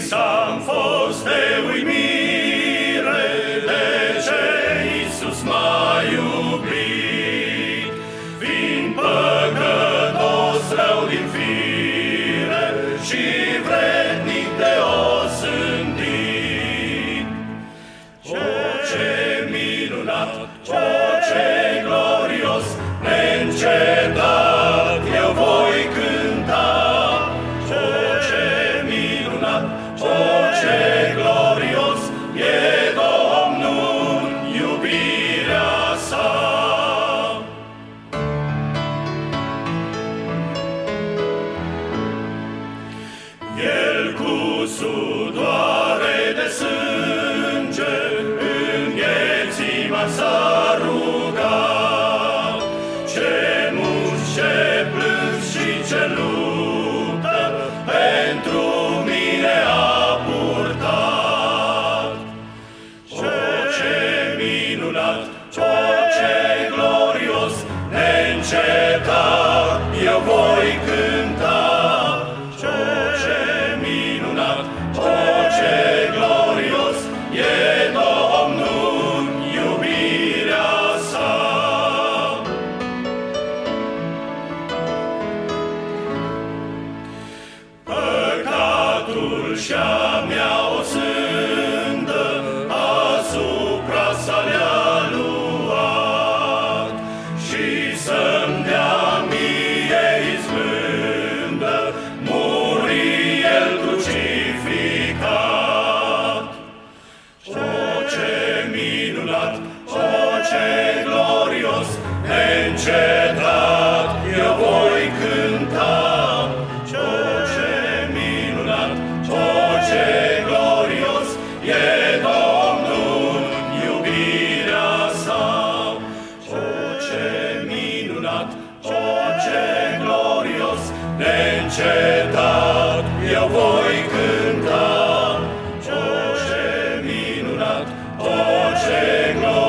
s-am fost de uimire de ce Iisus m-a iubit, fiind păcătos rău din fire și vrednic de osândit. O, ce minunat, o, ce glorios, neîncetat eu voi cânta. O, ce minunat, o, ce glorios e Domnul, iubirea sa. El cu sudoare de sânge înghețima s-a rugat. Ce mulți, ce plâns și ce luptă pentru mine a purtat. O, ce minunat, o, ce glorios, neîncetat eu voi cânta. O, ce minunat, o, ce glorios e Domnul, iubirea sa. Păcatul și-a mea o sândă asupra sa le-a luat și să-mi dea mie izbândă, muri el crucificat. O, ce minunat, o, ce glorios, neîncetat eu voi cânta. O, ce minunat, o, ce glorios e Domnul, iubirea sa. O, ce minunat, o, ce glorios, neîncetat eu voi cânta. O, ce minunat, o, ce glorios